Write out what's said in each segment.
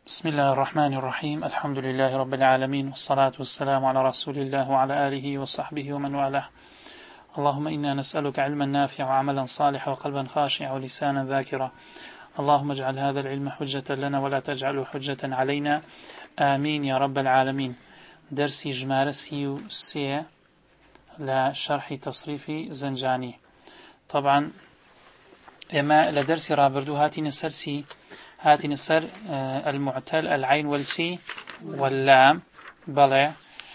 بسم الله الرحمن الرحيم. الحمد لله رب العالمين، والصلاة والسلام على رسول الله وعلى آله وصحبه ومن والاه. اللهم إنا نسألك علما نافعا وعملا صالحا وقلبا خاشعا ولسانا ذاكرا. اللهم اجعل هذا العلم حجة لنا ولا تجعله حجة علينا، آمين يا رب العالمين. درسي جمارة سي لا شرح تصريف زنجاني. طبعا إما لدرسي رابردو هاتي نسر المعتل العين والسي واللام بلى.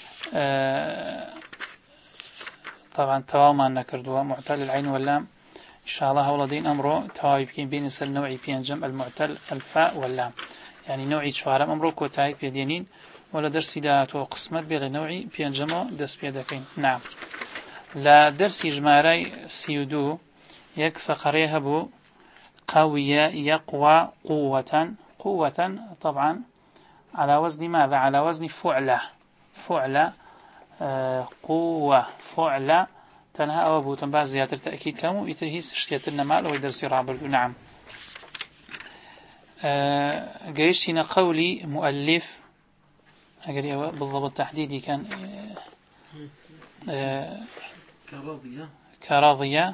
طبعا تواما نكردوا معتل العين واللام إن شاء الله ولدين أمره تواي بكين بين سر نوعي بينجم المعتل الفاء واللام، يعني نوعي شوارم أمره كوتاي بيدينين ولا درسي دات وقسمت بلا نوعي بينجمه دس بيدكين. نعم، لا درسي جماري سيودو يك فقريها بو قوية يقوى قوة طبعا على وزن ماذا؟ على وزن فعلة قوة فعلة تنها أو أبو تنباز زيادة تأكيد كامو يترهيس اشتيتنا مال ويدرسي رابر. نعم، قيشتنا قولي مؤلف أقري بالضبط تحديدي كان كراضية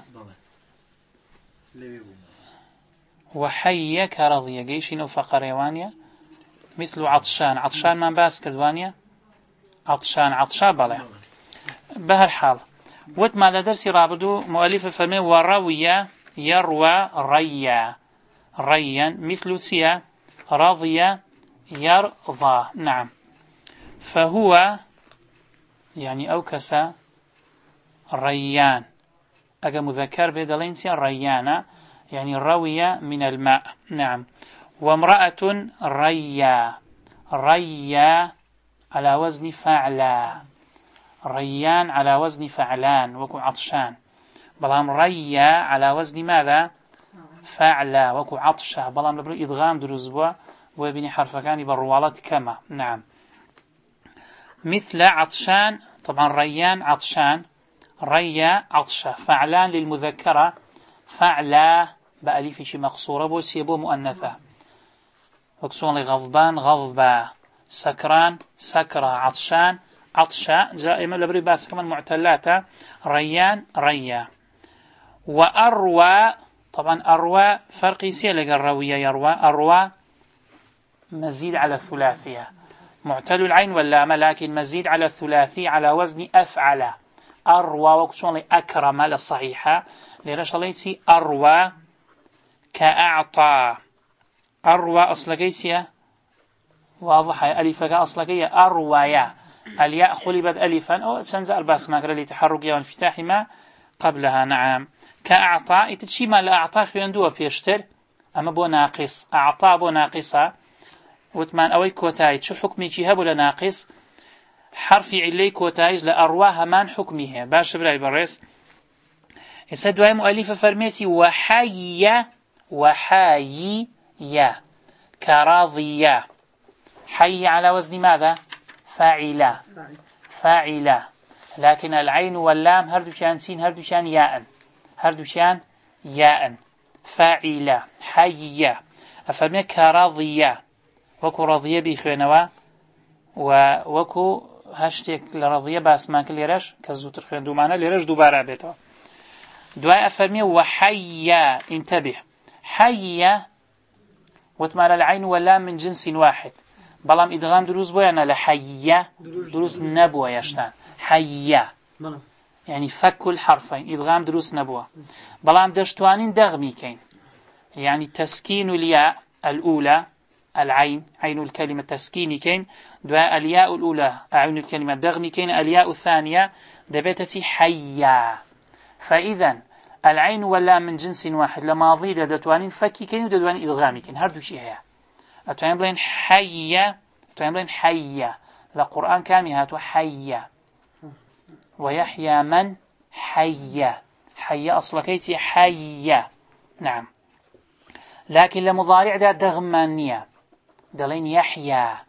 وحي كراضية قيشين وفقر يوانيا مثل عطشان من باس كردوانيا عطشان بلا. بهالحال وتما لدرسي رابدو مؤلف فرمي وروية يروى ريا مثل سيا رضي يرضى. نعم، فهو يعني أوكس ريان أجا مذكر بدلين سيا ريانا يعني روي من الماء. نعم، وامرأة ريا على وزن فعلا، ريان على وزن فعلان وكو عطشان، بلام ريا على وزن ماذا؟ فعلا وكو عطشة، بلام لبرو إدغام دروزبوا وبني حرفكاني بالروالات كما. نعم، مثل عطشان طبعا ريان عطشان، ريا عطشة، فعلان للمذكرة فعلا بأليف شي مقصورة بو سيبو مؤنثة، وكسون غضبان غضبا، سكران سكرة، عطشان عطشة، جائمة لبري باس كمان معتلاتها ريان ريا. وأروى طبعا أروى فرقي سيلق الروية يروى، أروى مزيد على الثلاثية، معتل العين واللام لكن مزيد على الثلاثي على وزن أفعل. أروى وكسون أكرم للصحيحة لرش ليتي أروى كأعطى. أروى أصلقيتيا واضحة، ألفك أصلقية أرويا، الياء قلبت ألفا أو تنزع الباس ماكرا لتحركها وانفتاح ما قبلها. نعم، كأعطى يتشي ما لأعطى في عنده بيشتر أما بو ناقص، أعطى بو ناقصة وثمان أوي كوتايج شو حكمي جيها ولا ناقص؟ حرف علي كوتايج لأروى همان حكمها باش براي بريس. يسدوا مؤلفة فرميتي وحي كراضية، حي على وزن ماذا؟ فاعلة، لكن العين واللام هردوشان سين هردوشان ياء فاعلة حية. أفرمي كراضية وكو رضية بيخوينوا وكو هشتك لرضية باسمان كليرش كالزوتر خوين دومانا ليرش دوبارا بيتوا. دواء أفرمي وحيا، انتبه، حيا وتمال العين واللام من جنس واحد، بلام إدغام دروز بويانا لحيا دروز نبوة يشتان حيا يعني فك الحرفين، إدغام دروز نبوة، بلام دشتوانين دغمي كين يعني تسكين الياء الأولى العين عين الكلمة تسكيني كين، دواء الياء الأولى عين الكلمة دغمي كين، الياء الثانية دبتتي حيا. فإذا العين واللام من جنس واحد لماضي لدتوانين فكي كين ودتوانين إدغامي كين هردو شيء هي أتوانين بلين حيا لقرآن كامي هاتو حيا ويحيى من حيا أصلكيتي حيا. نعم، لكن لمضارع دا دغمانية دلين يحيى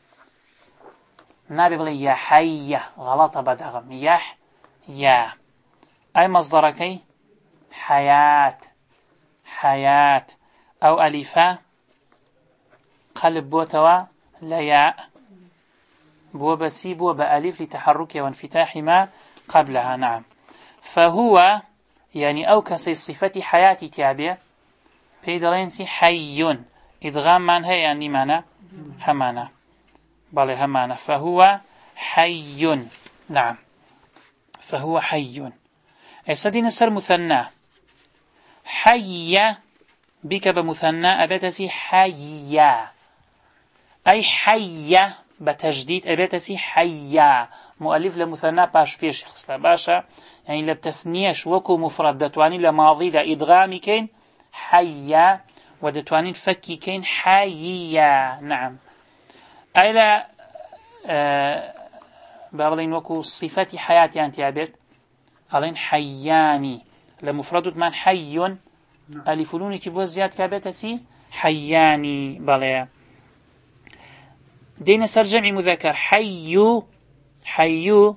ما بيقولي يا حيا غلطة بدغم يحيى أي مصدركي حياة أو ألفا قلب بوتوا لا ياء بو بسي بو بألف لتحرك وانفتاح ما قبلها. نعم. فهو يعني أو كسي صفة حياتي تابع بيدلينسي حي إدغام من هي يعني معنى همانا بله همانا فهو حي. نعم. فهو حي. أسدين سر مثنى حي بك بمثنى أبتسي حيا أي حي بتجديد أبتسي حيا مؤلف لمثنى باش بيش خصلا باشا يعني لبتثنيش وكو مفرد دتواني لماضي لإدغامي كين حيا ودتواني فكي كين حيا. نعم. أي لا بابلين وكو صفة حياتي أنت عبد ألين حياني لمفرد من حي ألفلوني كيبو زياد كابتسي حياني بلى. دين سر جمع مذكر حي حي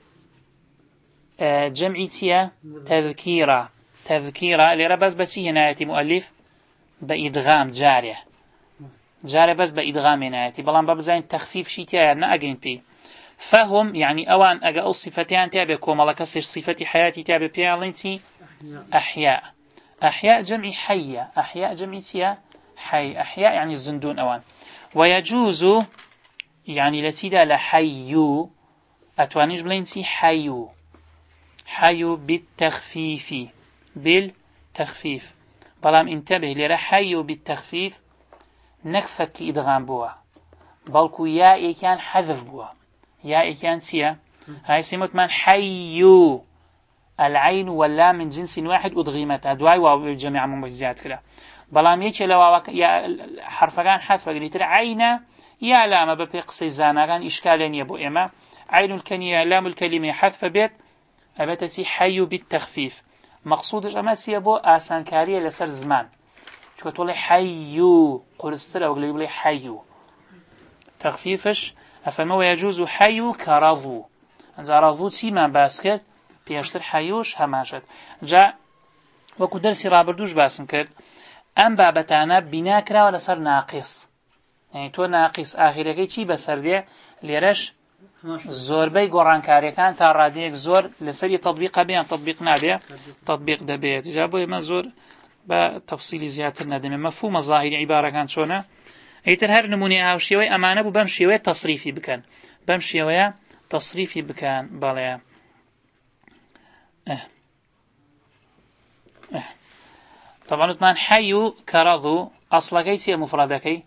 جمعي تيا تذكيرة تذكيرة اللي ربز بسي هنا يأتي مؤلف بإدغام جارية بس بإدغام هنا يأتي بلان بابزين تخفيف شيتيا يعني أجين بي فهم يعني أوان أجا أو صفتان تابع كوما لكسر صفة حياتي تابع بيالنتي أحياء أحياء جمع حية أحياء جمع تيا حي أحياء يعني الزندون أوان. ويجوز يعني لتيدا لحيو أتوانيش بلينسي حيو حيو بالتخفيف بلام انتبه لرحيو بالتخفيف نكفك إدغام بوا بلكو يا كان حذف بوا يا كان سيا هاي سيموت من حيو العين واللام من جنس واحد أدغيمت أدواي والجميع مميزات كلا بلام يكي لو حرف كان حذف قلت عين يا لام بقصي زانا كان إشكالين يبو إما عين الكلمة لام الكلمة حذف بيت أبتسي حيو بالتخفيف مقصودش أما سيبو آسانكارية لسر زمان شو تقولي حيو قرصتر أو قلي حيو تخفيفش أفما ويجوز حيو كرضو أنزا رضو تيما باسكت بيشتر حيوش هماشت جاء وكو درسي رابردوش باسم كرد أم بابتانا بناكرا ولا سر ناقص يعني تو ناقص آخركي چي بسر دي ليرش زور بي قران كاري كان تاراديك زور لسري تطبيق بيان تطبيق نابيا تطبيق دبيت جابوا ما زور بتفصيل زيادة ندم مفهوم الظاهر عبارة كان شونا ايتر هر نموني هاوشيوي امانه بو بمشيوي تصريفي بكن بمشيوي تصريفي بكن باليا طبعا من حيو كرضو اصلا كيسي مفردكي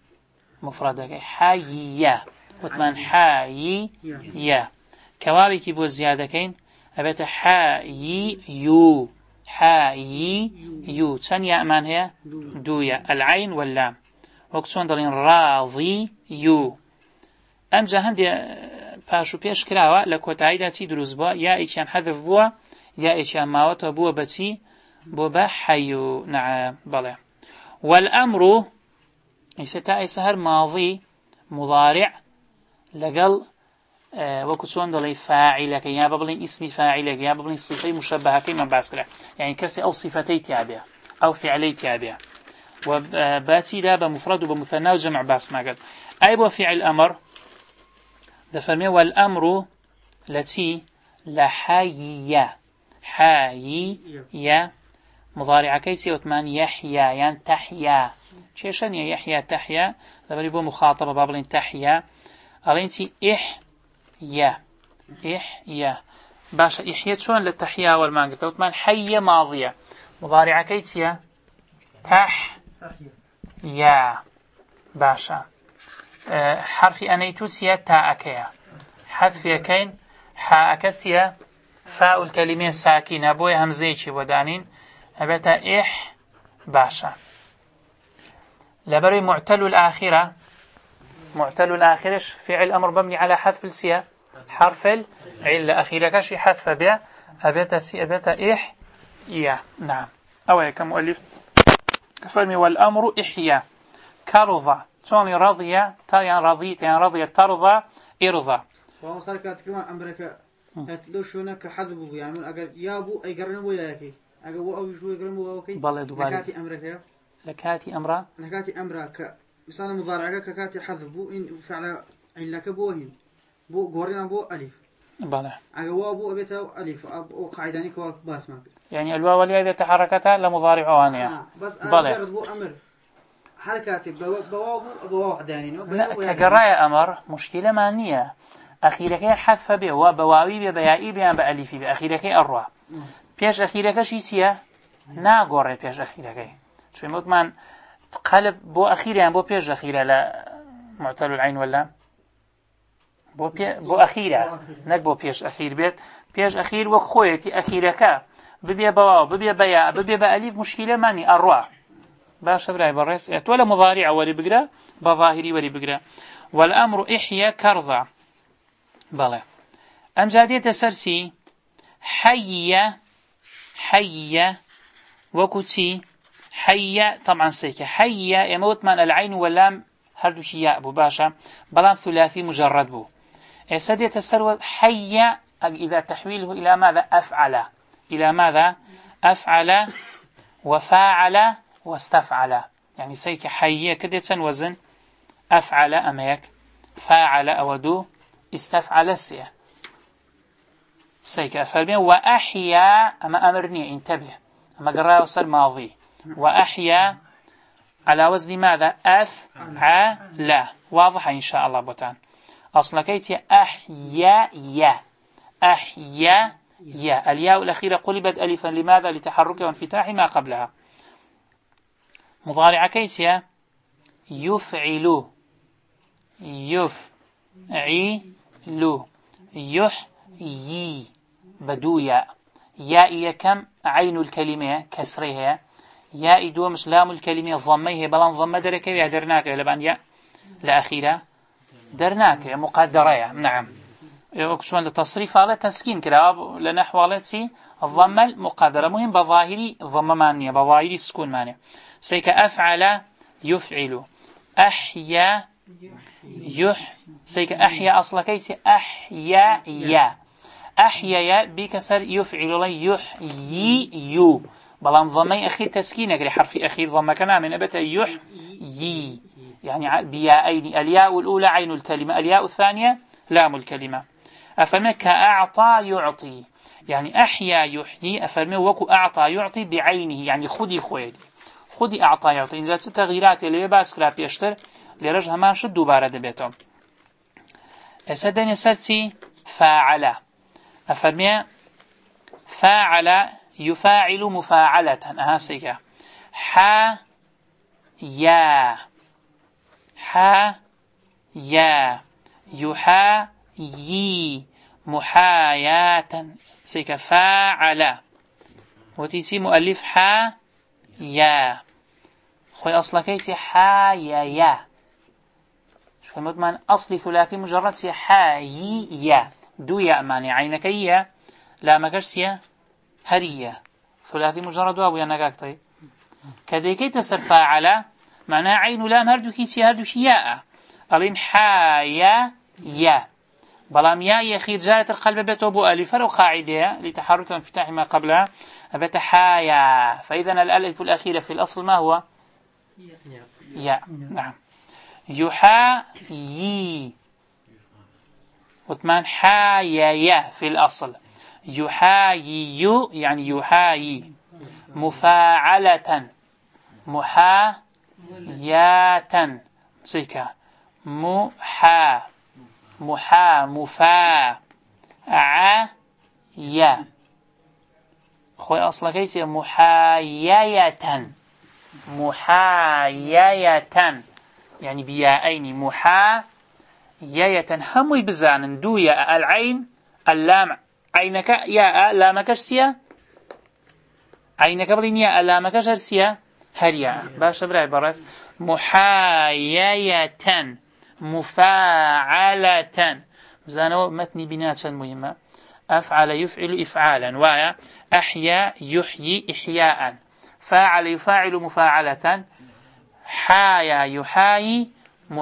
حيا وثمان حي يا كوابي كي بو زيادكين ابيت حي يو تن يا امان هي دويا العين واللام وقتون دلين راضي يو ام جهندي پاشو پیش کراوه لکوتایدا چی دروز بوا یا ایچان حذف بوا یا ایچان ماوتا بوا بچی بوا بحيو. نعم بله. والأمر يستا سهر ماضي مضارع لقل وكتون دلي فاعلك يا ببلين اسم فاعلك يا ببلين صفة مشبهة كما باسكرة يعني كسي أو صفتي تابعة أو فعلي تابعة وباتي دا بمفرد وبمثنى وجمع باس ناقد أي بو فعل أمر دفرمي والأمر التي لحيا حيا مضارع كيسي وثمان يحيا يعني تحيا شيشان يحيا تحيا دفرمي بو مخاطبة بابلين تحيا ألينتي إحيا باشا إحيا شون للتحيا والمانقة وثمان حيا ماضية مضارع كيسي يا باشا حرف أنيتوسيا تاءكيا حذف يكين حاءكسيا فاء الكلمة الساكنة بوي همزيشي ودانين أبتا باشا لبروي معتل الآخرش فعل أمر مبني على حذف السيا حرف العلة أخيركش حذف بها أبتا يا. نعم أولا كمؤلف كفرمي والأمر إحيا كرضى شون رضي يعني رضيت يعني رضي ترضى إرضى وصار كاتكلم أمريكا هتلو شونا كحذبوا يعني أجر يابو أي قرنبو ياكي أجر وأو شو يقرنبو أوكي بالله دوباره لكاتي أمريكا لكاتي أمرا لكاتي أمرا مثلا مضارعك ككاتي حذف بو إن فعل علك بوهن بو قرنا بو ألف بله عجوا بو أبيته ألف أو قاعداني كوا باس ما يعني الواو اللي إذا تحركتها لمضارع آنية بس بله بو أمر حركات بوابو بوحداني لا كجراء أمر مشكلة مانية أخيرك حذف به وبواوي بيائي بيان بألفي بأخيرك أروى بيش أخيرك شيء ناقور بيش أخيرك شو مطمئن قلب بو أخير يعني بو بيش أخيرة لا معتل العين ولا بو أخيرة نك بو بيش أخير بيت بيش أخير وخويتي أخيرك ببيا بواو ببيا بياء ببيا بألف مشكلة ماني أروى باش براي بريس ولا مضارع ولي بقرا بظاهري ولي بقرا والأمر إحيا كرضا بلى أنجادية سرسي حي وكتي حي طبعا سيكا حي يموت من العين واللام هردو شياء أبو باشا بلان ثلاثي مجرد بو سدية السروة حي إذا تحويله إلى ماذا أفعل إلى ماذا أفعل وفاعل واستفعل يعني سيك حي كدة وزن أفعل أميك فاعل أودو استفعل السيا سيك أفعل وأحيا أما أمرني انتبه أما قرأ وصل ماضي وأحيا على وزن ماذا أفعل واضح إن شاء الله بوتان أصلا كيتي أحيا الياء الأخيرة قلبت ألفا لماذا لتحرك وانفتاح ما قبلها مضارع كيتي يفعل يحيي بدو ياء كم عين الكلمة كسرها ياء دو مش لام الكلمة ضميه بلان ضم درك يا درناك لبان ياء الأخيرة درناك مقدرة نعم يكشون للتصريف على تسكين كلام لنحو على الضمة المقدرة مهم بظاهري ضمة مانية بظاهري سكون مانية سيك أفعل يفعل أحيا سيك أحيا أصلا كيس أحيا بكسر يفعل يحيي بلان ضمي أخير تسكينك لحرف أخير ضمة كان من أبت يحيي يعني بياءين الياء الأولى عين الكلمة الياء الثانية لام الكلمة أفهمك أعطى يعطي يعني أحيا يحيي أفهمك وكو أعطى يعطي بعينه يعني خدي أعطى يعطي إن ذات تغييرات اللي باس كلا بيشتر لرج همان شد دوباره دبيتهم أسدني سرسي فاعل أفهمك فاعل يفاعل مفاعلة أهاسيك يا يحايي محاياة سيك فاعل وتيسي مؤلف يا خوي أصلا كيتي يا شو مدمن أصلي ثلاثي مجرد سي يا دو يا ماني عينك يا لا مكرسيا هرية ثلاثي مجرد وابو ينقاك طيب كذلك تسر فاعل معناه عين لام هردو كيتي هردو شياء ألين يا بلام يا أخير جارة القلب بتوبو ألف وقاعدة لتحرك وانفتاح ما قبلها أبت حايا فإذا الألف الأخيرة في الأصل ما هو يا نعم يحايي وثمان حايا في الأصل يحايي يعني يحايي مفاعلة محاياة سيكا مفا يا خوي أصلا كيسي محايية يعني بياءين محايية هم بزان دويا العين اللام عينك يا لامك سيا عينك بلين يا لامك سيا هريا باش براي برس محايية مفاعلة زانو متني بنات مهمة أفعل يفعل إفعالا ويا أحيا يحيي إحياء فاعل يفاعل مفاعلة حايا يحايي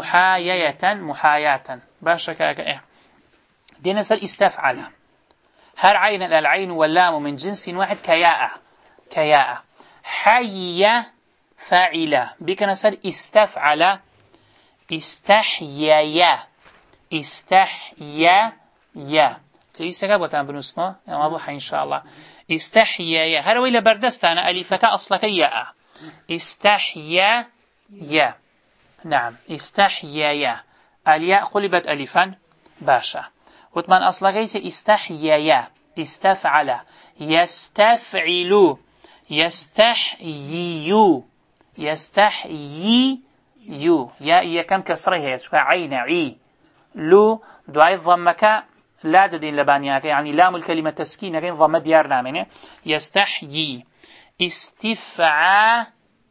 محاياة باشا دينا سر استفعل هر عين العين واللام من جنس واحد كياء حي فاعلة بك نسر استفعل استحيا تيسا قبطان بنسمه واضح إن شاء الله. استحيا هل ويلا بردستان ألفك أصلك ياء استحيا يا نعم استحيا الياء قلبت ألفا باشا وثمان أصلك استحيا استفعل يستفعل يستحيي يا كم كسره هي عين عي لو دعاء ضمك لا تدين لبانياك يعني لام الكلمة تسكين كين ضم ديار نامنه يستحيي استفعالا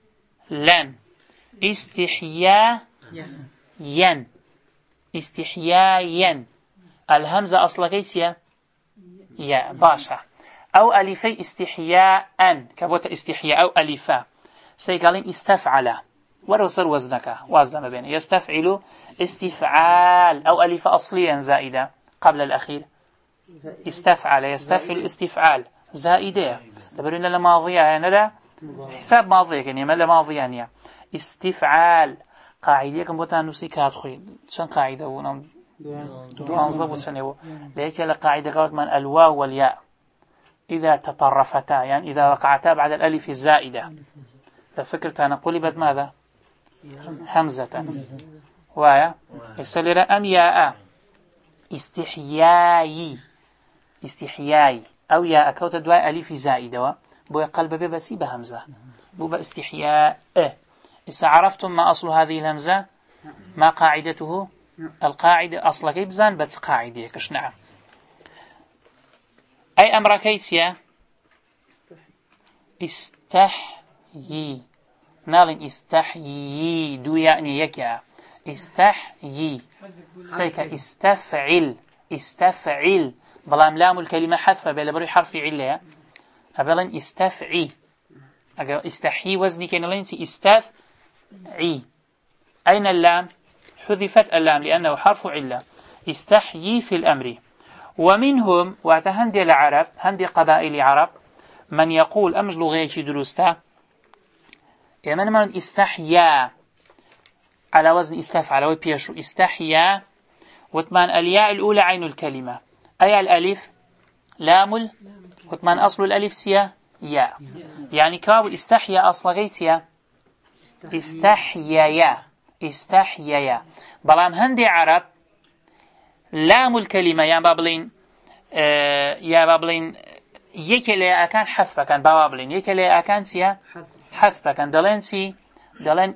استحيايا الهمزة أصلا كيسيا يا باشا أو ألفي استحياء كبوت استحياء أو ألفا سيقالين استفعل ورسر وزنك وازن ما بين يستفعل استفعال أو ألف أصليا زائدة قبل الأخير استفعل يستفعل استفعال زائدة لبرين لماضية يعني لا حساب ماضية يعني ما لماضية يعني استفعال قاعدة كم بوتان نسيكات خوي شن قاعدة ونم دوانزب وشنو ليك القاعدة قالت من الواو والياء إذا تطرفتا يعني إذا وقعتا بعد الألف الزائدة ففكرت أنا قلبت ماذا همزة وايا يسأل أم ياء استحياي أو ياء كوت دواء ألف زائدة بو قلب ببسي بهمزة بو باستحياء إذا عرفتم ما أصل هذه الهمزة ما قاعدته القاعدة أصلا كيبزان بس قاعدة كش نعم أي أمر كيسيا استحيي نالين استحيي دو يعني يكا استحيي سيكا استفعل بلام لام الكلمة حذفة بلا بري حرف علة أبلن استفعي استحيي وزني كان لينسي استفعي أين اللام حذفت اللام لأنه حرف علة استحيي في الأمر ومنهم واتهندي العرب هندي قبائل عرب من يقول أمج لغيتي دروستا من استحيا على وزن استفعل وبيشو استحيا وثمان الياء الأولى عين الكلمة أي الألف لام وثمان أصل الألف سيا ياء يعني كاب استحيا أصل غيتيا استحيا بلام هندي عرب لام الكلمة يا بابلين يكلي أكان حذف كان بابلين يكلي أكان سيا حذف كان دلين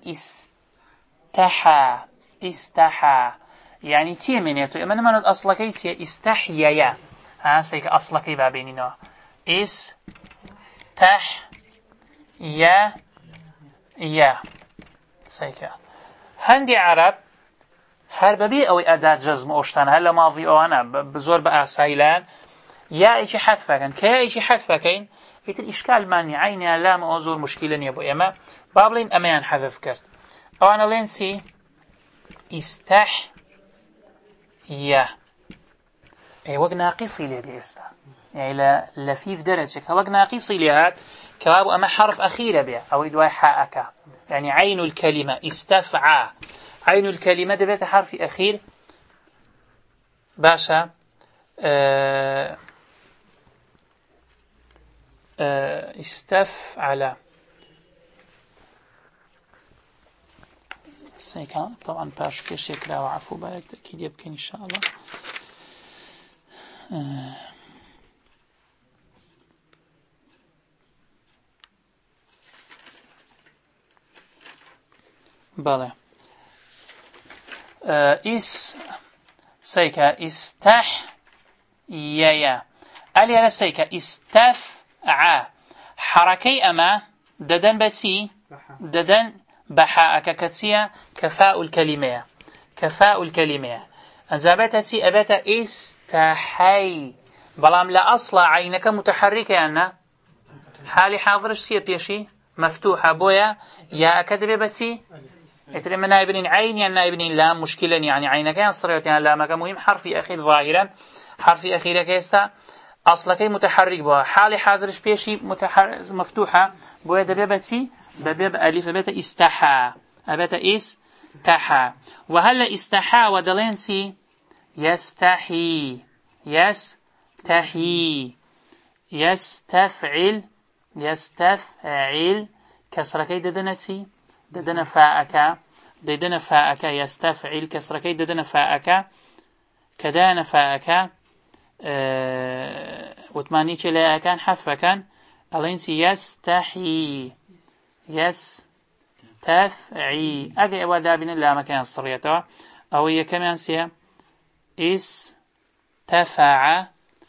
استحى يعني تيمنيتو من أصل كيسيا استحيا سيك أصل كي بابينينو يا سيكا هندي عرب هرببي أو أداة جزم أشتان هلا ماضي أو أنا بزور بقى سايلان يا إيش حذف كان كا إيش حذف كين هيت الإشكال ماني عيني لام أزور مشكلة نيبو إما بابلين أمان حذف كرت أو أنا لينسي يا أي وق ناقصي لهذه استا يعني لفيف درجة وق ناقصي لهات كواب أما حرف أخير بها أو إدواء حاءك يعني عين الكلمة استفعى عين الكلمة دبت حرف أخير باشا استفعل سيكا طبعا باش كيش يكرا وعفو بالك تأكيد يبكي إن شاء الله بله سيكا يا ألي على سيكا استفعى حركي أما ددن بتي ددن بحاءك كتسيا كفاء الكلمة أنزابتتي أبت استحي بلام لا أصل عينك متحركة يعني حالي حاضرش سيا بيشي مفتوحة بويا يا أكدب بتي إتري من نائبين عين يعني نائبين لام مشكلة يعني عينك ينصريت يعني لامك مهم حرفي أخير ظاهرا حرفي أخير كيستا أصلك متحرك بها حالي حاضرش بيشي مفتوحة بويا دبيبتي ببيب ألف بيت استحى أبت يستحى وهلا استحى ودلينسي يستحي يستحي يستفعل كسركي ددنسي ددن فاءك يستفعل كسركي ددن فاءك كدان فاءك وثمانية لا كان حذف كان الينسي يستحي يستفعي أجي أودا بين الله مكان الصرية أو هي كمان سيا استفع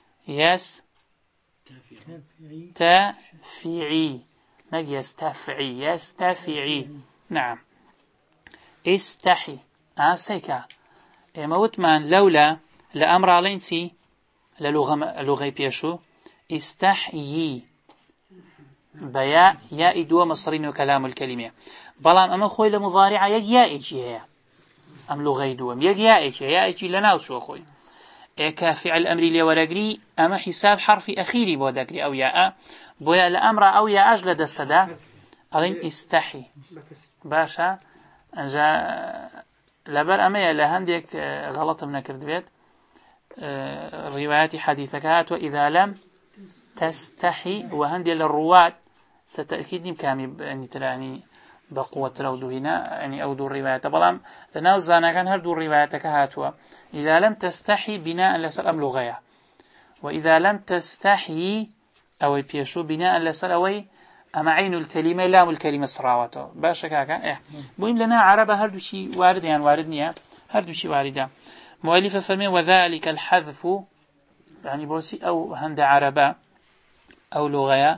يستفعي نجي يستفعي نعم استحي سيكا موتمان لولا لأمر علينسي لغة بيشو استحيي بياء ياء دو مصرين وكلام الكلمة بلام أما خوي لمضارعة يجيائي هي أم لغة دوم يجيائي لنا وشو خوي إيكا فعل أمري لورقري أما حساب حرف أخيري بودقري أو ياء بويا لأمر أو ياء أجلد السدا ألين استحي باشا أنجا لبر أما لهندك غلط من كرد بيت روايات حديثك هات وإذا لم تستحي وهندي للرواة ستأكيد كامي يعني تراني بقوة رودو هنا يعني أودو الرواية بلام لنا وزانا كان هردو الرواية كهاتوا إذا لم تستحي بناء لسر أم لغية وإذا لم تستحي أو بيشو بناء لسر أوي أما عين الكلمة لام الكلمة سراوته باشا كاكا مهم لنا عربة هردو شي وارد يعني واردنيا هردو شي واردة مؤلفة فرمي وذلك الحذف يعني بوسي أو هند عربة أو لغية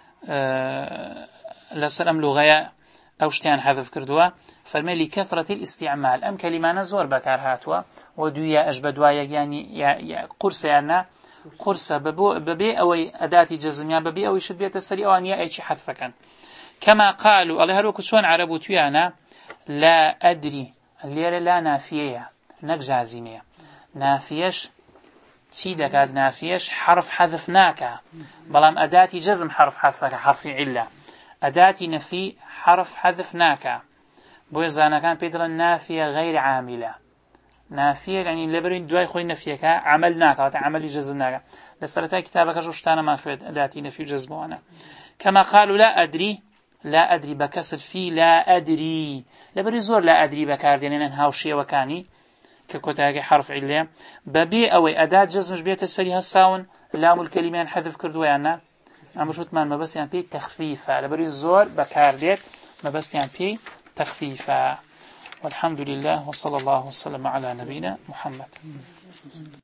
لسر أم لغية أو شتيان حذف كردوا فرمي لكثرة الاستعمال أم كلمة زور بكار هاتوا ودويا أجبدوا يعني قرصة يعني قرصة ببي أو أداة جزم يا ببي أو يشد بيت السري أو أن يأتي حذف كان كما قالوا الله هلو كتشون عربو تيانا لا أدري اللي لا نافية نك جازمية نافيش تي دكاد نافيش حرف حذفناك بلام أداة جزم حرف حذفك حرف علة أداة نفي حرف حذفناك بوزانا كان بيدر نافية غير عاملة نافية يعني لبرين دواي خوي نفيك عملناك وتعمل جزمناك لسرتها كتابك جوشتانا ما خويت أداة نفي جزموانا كما قالوا لا أدري بكسر في لا أدري لبري زور لا أدري بكار يعني نهاوشية وكاني ككتاجي حرف علة ببي أو أداة جزمش بيت السري هالساون لام الكلمين حذف كردوا يعني أما شو تمان ما بس يعني بي تخفيفة لبري الزور بكارديت ما بس يعني بي تخفيفة والحمد لله وصلى الله وسلم على نبينا محمد